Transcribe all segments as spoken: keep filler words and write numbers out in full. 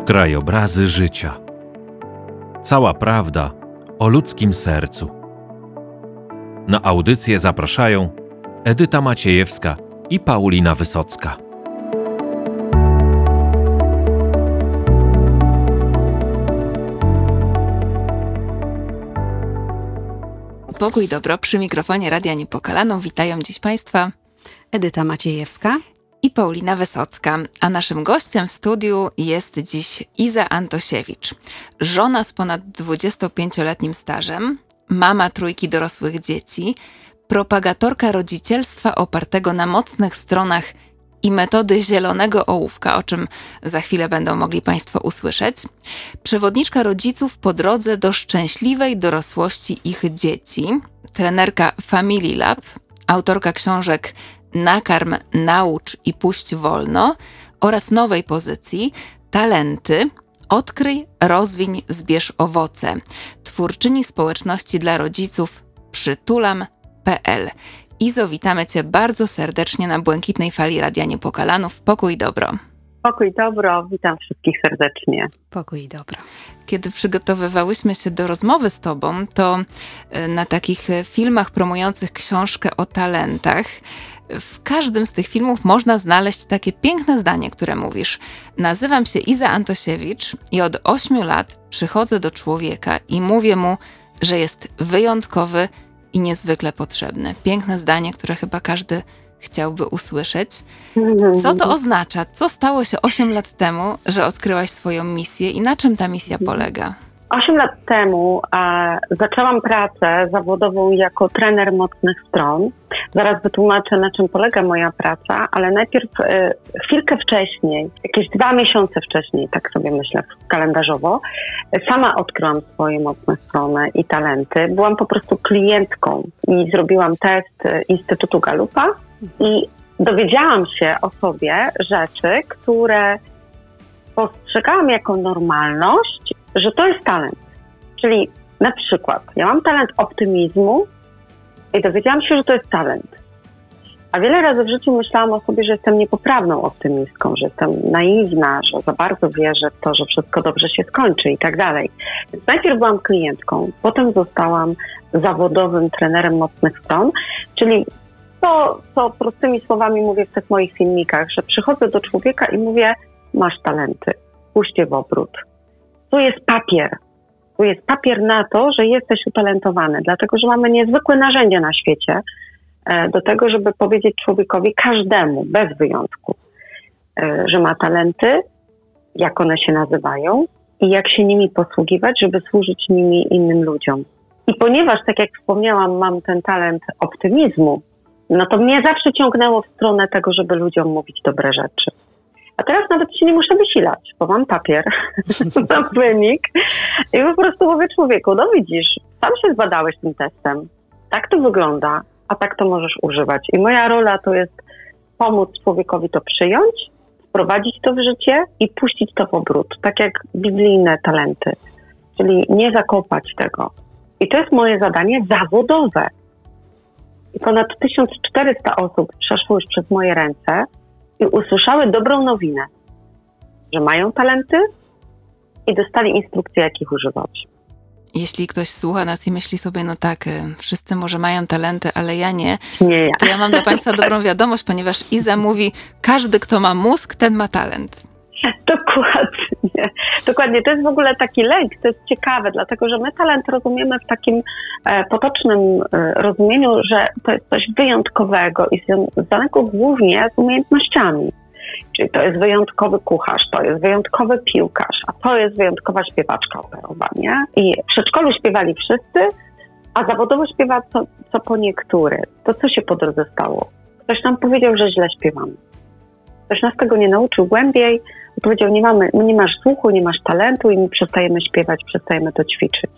Krajobrazy życia. Cała prawda o ludzkim sercu. Na audycję zapraszają Edyta Maciejewska i Paulina Wysocka. Pokój i dobro, przy mikrofonie Radia Niepokalano witają dziś Państwa Edyta Maciejewska i Paulina Wysocka, a naszym gościem w studiu jest dziś Iza Antosiewicz, żona z ponad dwudziestopięcioletnim stażem, mama trójki dorosłych dzieci, propagatorka rodzicielstwa opartego na mocnych stronach i metody zielonego ołówka, o czym za chwilę będą mogli Państwo usłyszeć, przewodniczka rodziców po drodze do szczęśliwej dorosłości ich dzieci, trenerka Family Lab, autorka książek Nakarm, naucz i puść wolno oraz nowej pozycji Talenty, odkryj, rozwiń, zbierz owoce, twórczyni społeczności dla rodziców przytulam kropka pe el. Izo, witamy Cię bardzo serdecznie na błękitnej fali Radia Niepokalanów. Pokój i dobro. Pokój i dobro, witam wszystkich serdecznie. Pokój i dobro. Kiedy przygotowywałyśmy się do rozmowy z Tobą, to na takich filmach promujących książkę o talentach, w każdym z tych filmów można znaleźć takie piękne zdanie, które mówisz. Nazywam się Iza Antosiewicz i od ośmiu lat przychodzę do człowieka i mówię mu, że jest wyjątkowy i niezwykle potrzebny. Piękne zdanie, które chyba każdy chciałby usłyszeć. Co to oznacza? Co stało się osiem lat temu, że odkryłaś swoją misję i na czym ta misja polega? Osiem lat temu e, zaczęłam pracę zawodową jako trener mocnych stron. Zaraz wytłumaczę, na czym polega moja praca, ale najpierw e, chwilkę wcześniej, jakieś dwa miesiące wcześniej, tak sobie myślę kalendarzowo, sama odkryłam swoje mocne strony i talenty. Byłam po prostu klientką i zrobiłam test Instytutu Gallupa i dowiedziałam się o sobie rzeczy, które postrzegałam jako normalność, że to jest talent. Czyli na przykład ja mam talent optymizmu i dowiedziałam się, że to jest talent. A wiele razy w życiu myślałam o sobie, że jestem niepoprawną optymistką, że jestem naiwna, że za bardzo wierzę w to, że wszystko dobrze się skończy i tak dalej. Więc najpierw byłam klientką, potem zostałam zawodowym trenerem mocnych stron, czyli to, co prostymi słowami mówię w tych moich filmikach, że przychodzę do człowieka i mówię, masz talenty, puść je w obrót. Tu jest papier. Tu jest papier na to, że jesteś utalentowany, dlatego że mamy niezwykłe narzędzia na świecie e, do tego, żeby powiedzieć człowiekowi, każdemu, bez wyjątku, e, że ma talenty, jak one się nazywają i jak się nimi posługiwać, żeby służyć nimi innym ludziom. I ponieważ, tak jak wspomniałam, mam ten talent optymizmu, no to mnie zawsze ciągnęło w stronę tego, żeby ludziom mówić dobre rzeczy. A teraz nawet się nie muszę wysilać, bo mam papier, mam wynik i po prostu mówię człowieku, no widzisz, sam się zbadałeś tym testem, tak to wygląda, a tak to możesz używać. I moja rola to jest pomóc człowiekowi to przyjąć, wprowadzić to w życie i puścić to w obrót, tak jak biblijne talenty, czyli nie zakopać tego. I to jest moje zadanie zawodowe. I ponad tysiąc czterysta osób przeszło już przez moje ręce i usłyszały dobrą nowinę, że mają talenty i dostali instrukcje, jak ich używać. Jeśli ktoś słucha nas i myśli sobie, no tak, wszyscy może mają talenty, ale ja nie, nie ja. to ja mam dla Państwa dobrą wiadomość, ponieważ Iza mówi, każdy, kto ma mózg, ten ma talent. Dokładnie. Dokładnie. To jest w ogóle taki lęk, to jest ciekawe, dlatego że my talent rozumiemy w takim e, potocznym e, rozumieniu, że to jest coś wyjątkowego i związanego głównie z umiejętnościami. Czyli to jest wyjątkowy kucharz, to jest wyjątkowy piłkarz, a to jest wyjątkowa śpiewaczka operowa, nie? I w przedszkolu śpiewali wszyscy, a zawodowo śpiewa co, co po niektóry. To co się po drodze stało? Ktoś nam powiedział, że źle śpiewamy. Ktoś nas tego nie nauczył głębiej, powiedział, nie mamy, nie masz słuchu, nie masz talentu i my przestajemy śpiewać, przestajemy to ćwiczyć.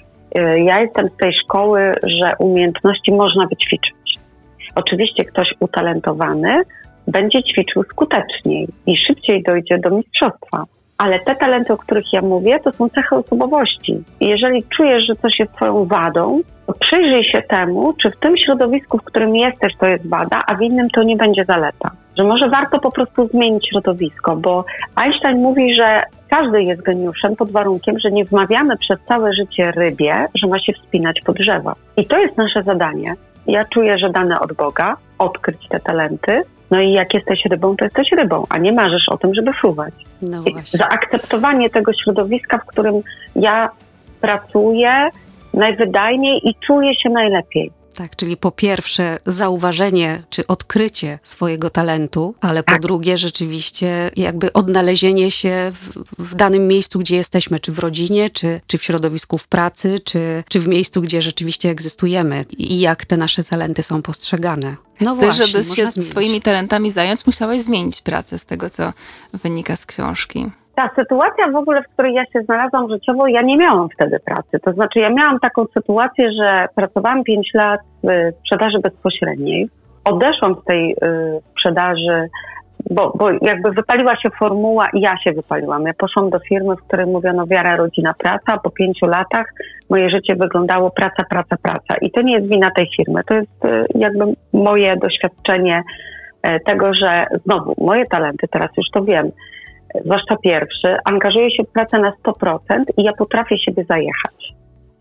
Ja jestem z tej szkoły, że umiejętności można wyćwiczyć. Oczywiście ktoś utalentowany będzie ćwiczył skuteczniej i szybciej dojdzie do mistrzostwa. Ale te talenty, o których ja mówię, to są cechy osobowości. I jeżeli czujesz, że coś jest twoją wadą, to przyjrzyj się temu, czy w tym środowisku, w którym jesteś, to jest wada, a w innym to nie będzie zaleta. Że może warto po prostu zmienić środowisko, bo Einstein mówi, że każdy jest geniuszem pod warunkiem, że nie wmawiamy przez całe życie rybie, że ma się wspinać po drzewa. I to jest nasze zadanie. Ja czuję, że dane od Boga, odkryć te talenty. No i jak jesteś rybą, to jesteś rybą, a nie marzysz o tym, żeby fruwać. No I właśnie. zaakceptowanie tego środowiska, w którym ja pracuję najwydajniej i czuję się najlepiej. Tak, czyli po pierwsze zauważenie czy odkrycie swojego talentu, ale po Tak. drugie rzeczywiście jakby odnalezienie się w, w danym miejscu, gdzie jesteśmy, czy w rodzinie, czy, czy w środowisku w pracy, czy, czy w miejscu, gdzie rzeczywiście egzystujemy i jak te nasze talenty są postrzegane. No Ty, właśnie, żeby można się zmienić. swoimi talentami zająć, musiałeś zmienić pracę z tego, co wynika z książki. Ta sytuacja w ogóle, w której ja się znalazłam życiowo, ja nie miałam wtedy pracy. To znaczy ja miałam taką sytuację, że pracowałam pięć lat w sprzedaży bezpośredniej. Odeszłam z tej y, sprzedaży, bo, bo jakby wypaliła się formuła i ja się wypaliłam. Ja poszłam do firmy, w której mówiono wiara, rodzina, praca. Po pięciu latach moje życie wyglądało praca, praca, praca. I to nie jest wina tej firmy. To jest y, jakby moje doświadczenie y, tego, że znowu moje talenty, teraz już to wiem, zwłaszcza pierwszy, angażuję się w pracę na sto procent i ja potrafię siebie zajechać.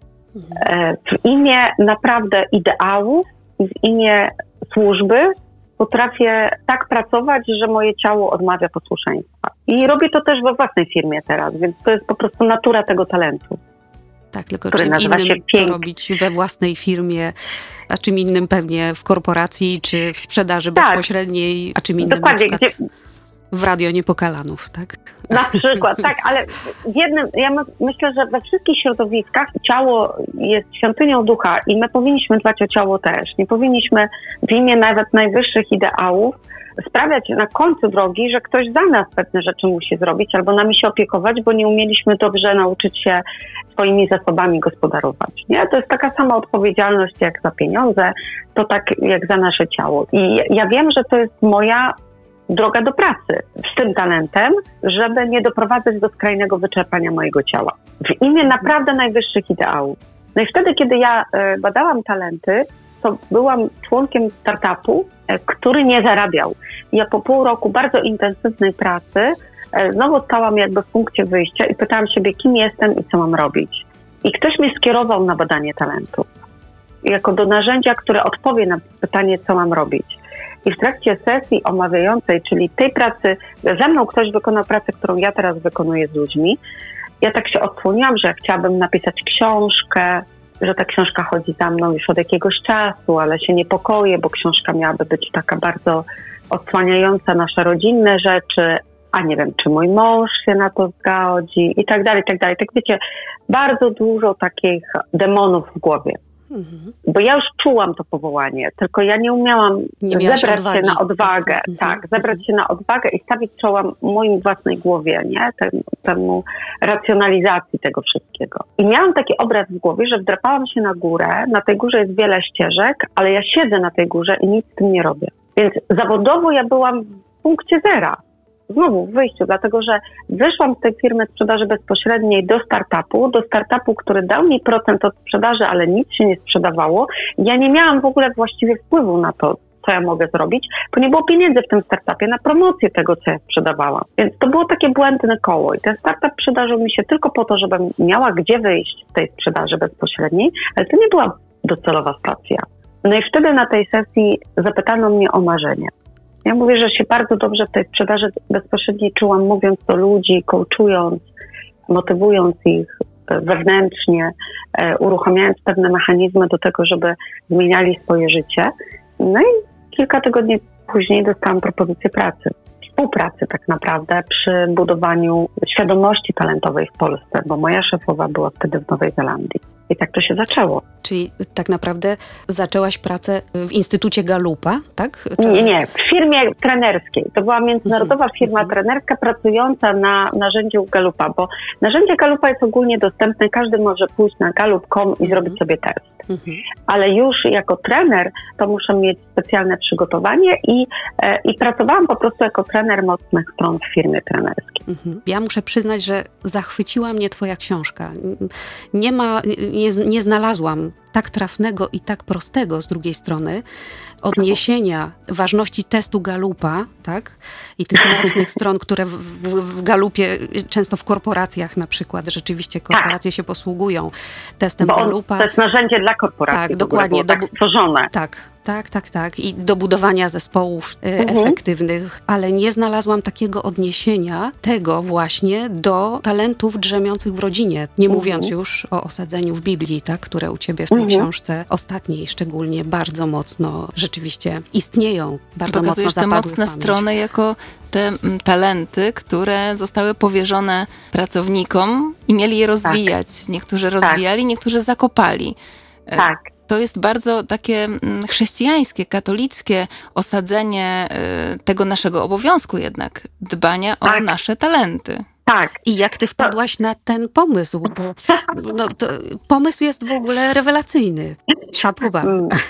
Mhm. W imię naprawdę ideałów, w imię służby potrafię tak pracować, że moje ciało odmawia posłuszeństwa. I robię to też we własnej firmie teraz, więc to jest po prostu natura tego talentu. Tak, tylko który czym nazywa się innym to pięk. robić we własnej firmie, a czym innym pewnie w korporacji, czy w sprzedaży Tak. bezpośredniej, a czym innym Dokładnie, na przykład gdzie- w Radio Niepokalanów, tak? Na przykład, tak, ale w jednym, ja my, myślę, że we wszystkich środowiskach ciało jest świątynią ducha i my powinniśmy dbać o ciało też. Nie powinniśmy w imię nawet najwyższych ideałów sprawiać na końcu drogi, że ktoś za nas pewne rzeczy musi zrobić albo nami się opiekować, bo nie umieliśmy dobrze nauczyć się swoimi zasobami gospodarować. Nie? To jest taka sama odpowiedzialność jak za pieniądze, to tak jak za nasze ciało. I ja wiem, że to jest moja droga do pracy z tym talentem, żeby nie doprowadzać do skrajnego wyczerpania mojego ciała. W imię naprawdę najwyższych ideałów. No i wtedy, kiedy ja e, badałam talenty, to byłam członkiem startupu, e, który nie zarabiał. Ja po pół roku bardzo intensywnej pracy e, znowu stałam jakby w punkcie wyjścia i pytałam siebie, kim jestem i co mam robić. I ktoś mnie skierował na badanie talentów. Jako do narzędzia, które odpowie na pytanie, co mam robić. I w trakcie sesji omawiającej, czyli tej pracy, ze mną ktoś wykonał pracę, którą ja teraz wykonuję z ludźmi, ja tak się odsłoniłam, że chciałabym napisać książkę, że ta książka chodzi za mną już od jakiegoś czasu, ale się niepokoję, bo książka miałaby być taka bardzo odsłaniająca nasze rodzinne rzeczy, a nie wiem, czy mój mąż się na to zgodzi i tak dalej, i tak dalej. Tak wiecie, bardzo dużo takich demonów w głowie. Mhm. Bo ja już czułam to powołanie, tylko ja nie umiałam Nie miałaś zebrać odwagi. się na odwagę, Mhm. tak, zebrać się na odwagę i stawić czoła moim własnej głowie, nie, temu, temu racjonalizacji tego wszystkiego. I miałam taki obraz w głowie, że wdrapałam się na górę, na tej górze jest wiele ścieżek, ale ja siedzę na tej górze i nic z tym nie robię. Więc zawodowo ja byłam w punkcie zera. Znowu w wyjściu, dlatego że wyszłam z tej firmy sprzedaży bezpośredniej do startupu, do startupu, który dał mi procent od sprzedaży, ale nic się nie sprzedawało. Ja nie miałam w ogóle właściwie wpływu na to, co ja mogę zrobić, bo nie było pieniędzy w tym startupie na promocję tego, co ja sprzedawałam. Więc to było takie błędne koło i ten startup przydarzył mi się tylko po to, żebym miała gdzie wyjść z tej sprzedaży bezpośredniej, ale to nie była docelowa stacja. No i wtedy na tej sesji zapytano mnie o marzenie. Ja mówię, że się bardzo dobrze w tej sprzedaży bezpośredniej czułam, mówiąc do ludzi, coachując, motywując ich wewnętrznie, e, uruchamiając pewne mechanizmy do tego, żeby zmieniali swoje życie. No i kilka tygodni później dostałam propozycję pracy, współpracy tak naprawdę przy budowaniu świadomości talentowej w Polsce, bo moja szefowa była wtedy w Nowej Zelandii. I tak to się zaczęło. Czyli tak naprawdę zaczęłaś pracę w Instytucie Galupa, tak? Czy... Nie, nie, w firmie trenerskiej. To była międzynarodowa Mhm, firma mhm. trenerska pracująca na narzędziu Galupa, bo narzędzie Galupa jest ogólnie dostępne, każdy może pójść na galup kropka com i Mhm. zrobić sobie test. Mhm. Ale już jako trener to muszę mieć specjalne przygotowanie i, e, i pracowałam po prostu jako trener mocnych stron w firmie trenerskiej. Mhm. Ja muszę przyznać, że zachwyciła mnie twoja książka. Nie ma, nie, nie znalazłam tak trafnego i tak prostego z drugiej strony odniesienia ważności testu Galupa, tak? I tych mocnych stron, które w, w, w Galupie, często w korporacjach na przykład, rzeczywiście korporacje tak. się posługują testem Bo on, Galupa. To jest narzędzie dla korporacji. Tak, dokładnie. Tak stworzone. Tak, tak, tak, tak. I do budowania zespołów y, mhm. efektywnych, ale nie znalazłam takiego odniesienia tego właśnie do talentów drzemiących w rodzinie. Nie mhm. mówiąc już o osadzeniu w Biblii, tak, które u ciebie w tej mhm. książce ostatniej szczególnie bardzo mocno rzeczywiście istnieją, bardzo Pokazujesz mocno te zapadły mocne w pamięć. strony jako te m, talenty, które zostały powierzone pracownikom i mieli je rozwijać. Tak. Niektórzy rozwijali, tak. niektórzy zakopali. Tak. To jest bardzo takie chrześcijańskie, katolickie osadzenie tego naszego obowiązku jednak, dbania tak. o nasze talenty. Tak. I jak ty wpadłaś to... na ten pomysł? Bo no, to, pomysł jest w ogóle rewelacyjny. Szapoba.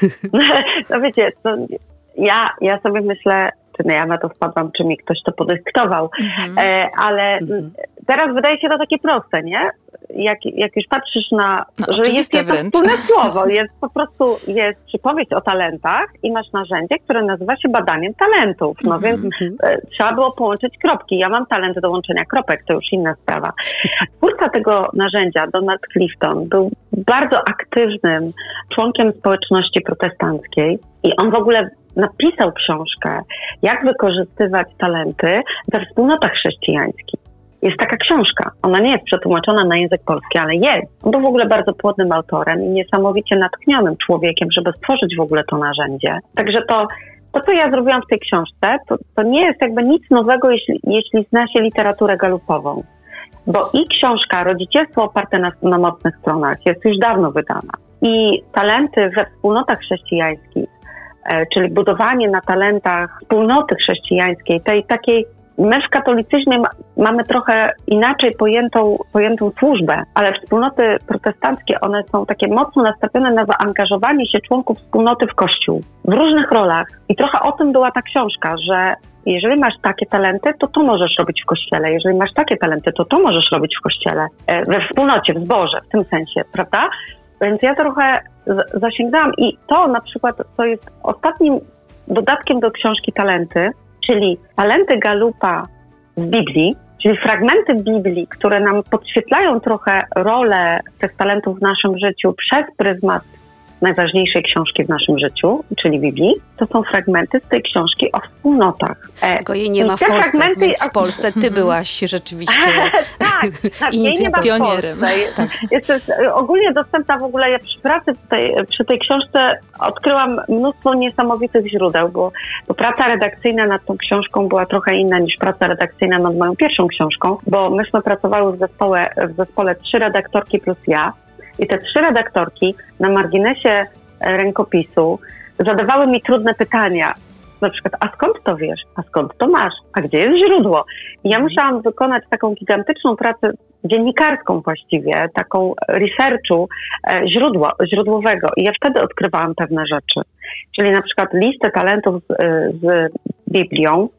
No wiecie, to ja, ja sobie myślę, czy nie ja na to wpadłam, czy mi ktoś to podyktował, mhm. e, ale mhm. teraz wydaje się to takie proste, nie? Jak, jak już patrzysz na, no, że jest jedno wspólne słowo, jest po prostu, jest przypowieść o talentach i masz narzędzie, które nazywa się badaniem talentów. No mm-hmm. więc e, trzeba było połączyć kropki. Ja mam talent do łączenia kropek, to już inna sprawa. Twórca tego narzędzia, Donald Clifton, był bardzo aktywnym członkiem społeczności protestanckiej i on w ogóle napisał książkę, jak wykorzystywać talenty we wspólnotach chrześcijańskich. Jest taka książka. Ona nie jest przetłumaczona na język polski, ale jest. On był w ogóle bardzo płodnym autorem i niesamowicie natchnionym człowiekiem, żeby stworzyć w ogóle to narzędzie. Także to, to co ja zrobiłam w tej książce, to, to nie jest jakby nic nowego, jeśli, jeśli zna się literaturę galupową. Bo i książka Rodzicielstwo oparte na, na mocnych stronach jest już dawno wydana. I talenty we wspólnotach chrześcijańskich, e, czyli budowanie na talentach wspólnoty chrześcijańskiej, tej takiej. My w katolicyzmie ma, mamy trochę inaczej pojętą, pojętą służbę, ale wspólnoty protestanckie, one są takie mocno nastawione na zaangażowanie się członków wspólnoty w Kościół, w różnych rolach. I trochę o tym była ta książka, że jeżeli masz takie talenty, to to możesz robić w Kościele. Jeżeli masz takie talenty, to to możesz robić w Kościele, we wspólnocie, w zborze, w tym sensie, prawda? Więc ja trochę z- zasięgałam i to na przykład, co jest ostatnim dodatkiem do książki Talenty, czyli talenty Galupa w Biblii, czyli fragmenty Biblii, które nam podświetlają trochę rolę tych talentów w naszym życiu przez pryzmat najważniejszej książki w naszym życiu, czyli Biblii, to są fragmenty z tej książki o wspólnotach. Tylko jej nie ma w Polsce, fragmenty... więc w Polsce ty byłaś rzeczywiście tak, tak, jej nie ma pionierem. Tak. Jest, jest ogólnie dostępna w ogóle, ja przy pracy tutaj, przy tej książce odkryłam mnóstwo niesamowitych źródeł, bo, bo praca redakcyjna nad tą książką była trochę inna niż praca redakcyjna nad moją pierwszą książką, bo myśmy pracowały w zespole, w zespole trzy redaktorki plus ja. I te trzy redaktorki na marginesie rękopisu zadawały mi trudne pytania. Na przykład, a skąd to wiesz? A skąd to masz? A gdzie jest źródło? I ja musiałam wykonać taką gigantyczną pracę dziennikarską właściwie, taką researchu e, źródła, źródłowego. I ja wtedy odkrywałam pewne rzeczy. Czyli na przykład listę talentów z, z Biblią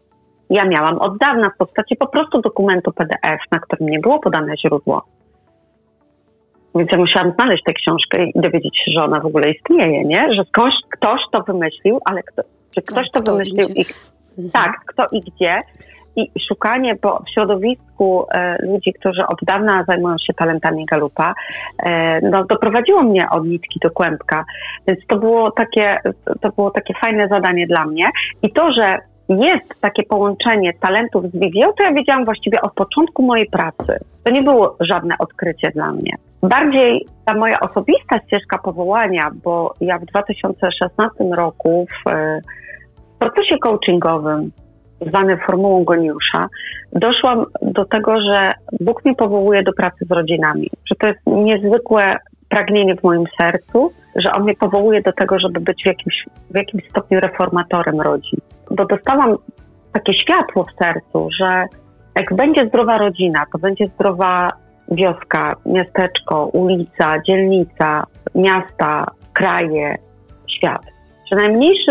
ja miałam od dawna w postaci po prostu dokumentu P D F, na którym nie było podane źródło. Więc ja musiałam znaleźć tę książkę i dowiedzieć się, że ona w ogóle istnieje, nie? Że ktoś, ktoś to wymyślił, ale kto, czy ktoś to wymyślił i, mhm. tak, kto i gdzie. I szukanie po, w środowisku e, ludzi, którzy od dawna zajmują się talentami Galupa, e, no, doprowadziło mnie od nitki do kłębka. Więc to było takie, to było takie fajne zadanie dla mnie. I to, że jest takie połączenie talentów z Biblią, to ja wiedziałam właściwie od początku mojej pracy. To nie było żadne odkrycie dla mnie. Bardziej ta moja osobista ścieżka powołania, bo ja w dwa tysiące szesnastym roku w, w procesie coachingowym, zwanym formułą Goniusza, doszłam do tego, że Bóg mnie powołuje do pracy z rodzinami. Że to jest niezwykłe pragnienie w moim sercu, że On mnie powołuje do tego, żeby być w jakimś, w jakimś stopniu reformatorem rodzin. Bo dostałam takie światło w sercu, że jak będzie zdrowa rodzina, to będzie zdrowa wioska, miasteczko, ulica, dzielnica, miasta, kraje, świat. Że najmniejszym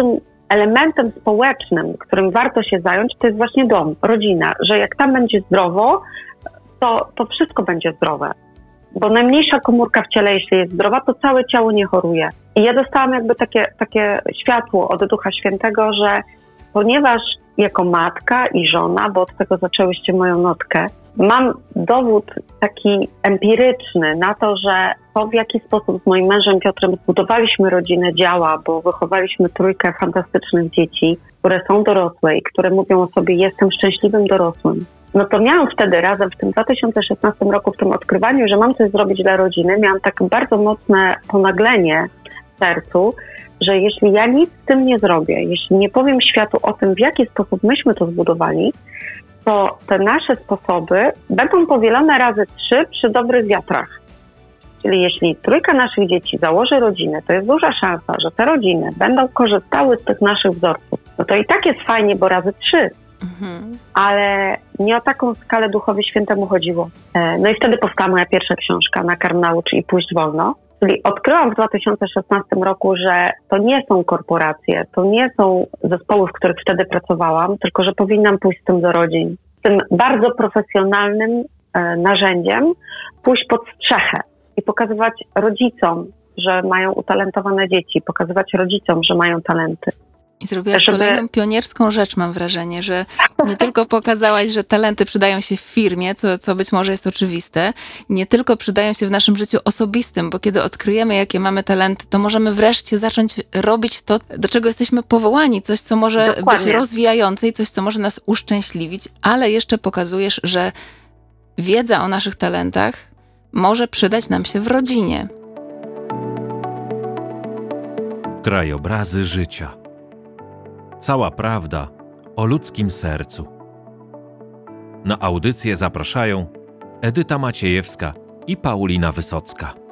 elementem społecznym, którym warto się zająć, to jest właśnie dom, rodzina, że jak tam będzie zdrowo, to, to wszystko będzie zdrowe. Bo najmniejsza komórka w ciele, jeśli jest zdrowa, to całe ciało nie choruje. I ja dostałam jakby takie, takie światło od Ducha Świętego, że ponieważ jako matka i żona, bo od tego zaczęłyście moją notkę, mam dowód taki empiryczny na to, że to, w jaki sposób z moim mężem Piotrem zbudowaliśmy rodzinę, działa, bo wychowaliśmy trójkę fantastycznych dzieci, które są dorosłe i które mówią o sobie: jestem szczęśliwym dorosłym. No to miałam wtedy razem w tym dwa tysiące szesnastym roku, w tym odkrywaniu, że mam coś zrobić dla rodziny, miałam tak bardzo mocne ponaglenie w sercu, że jeśli ja nic z tym nie zrobię, jeśli nie powiem światu o tym, w jaki sposób myśmy to zbudowali, to te nasze sposoby będą powielone razy trzy przy dobrych wiatrach. Czyli jeśli trójka naszych dzieci założy rodzinę, to jest duża szansa, że te rodziny będą korzystały z tych naszych wzorców. No to i tak jest fajnie, bo razy trzy. Mhm. Ale nie o taką skalę Duchowi Świętemu chodziło. No i wtedy powstała moja pierwsza książka Nakarm, naucz i pójść wolno. Czyli odkryłam w dwa tysiące szesnastym roku, że to nie są korporacje, to nie są zespoły, w których wtedy pracowałam, tylko że powinnam pójść z tym do rodzin. Tym bardzo profesjonalnym e, narzędziem pójść pod strzechę i pokazywać rodzicom, że mają utalentowane dzieci, pokazywać rodzicom, że mają talenty. I zrobiłaś Żeby... kolejną pionierską rzecz, mam wrażenie, że nie tylko pokazałaś, że talenty przydają się w firmie, co, co być może jest oczywiste, nie tylko przydają się w naszym życiu osobistym, bo kiedy odkryjemy, jakie mamy talenty, to możemy wreszcie zacząć robić to, do czego jesteśmy powołani, coś, co może Dokładnie. być rozwijające i coś, co może nas uszczęśliwić, ale jeszcze pokazujesz, że wiedza o naszych talentach może przydać nam się w rodzinie. Krajobrazy życia. Cała prawda o ludzkim sercu. Na audycję zapraszają Edyta Maciejewska i Paulina Wysocka.